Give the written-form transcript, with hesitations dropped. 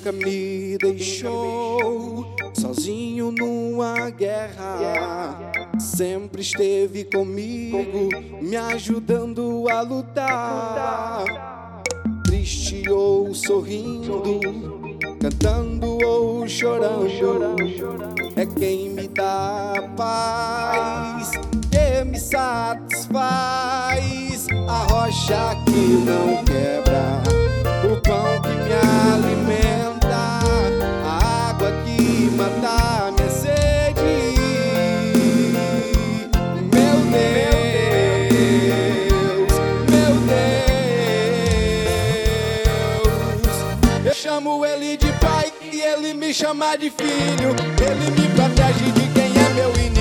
nunca me deixou sozinho numa guerra. Sempre esteve comigo, me ajudando a lutar. Triste ou sorrindo, cantando ou chorando, é quem me dá paz, que me satisfaz. A rocha que não quebra, o pão que me alimenta, a água que mata minha sede. Meu Deus, meu Deus, eu chamo Ele de Pai e Ele me chama de filho. Ele me protege de quem é meu inimigo.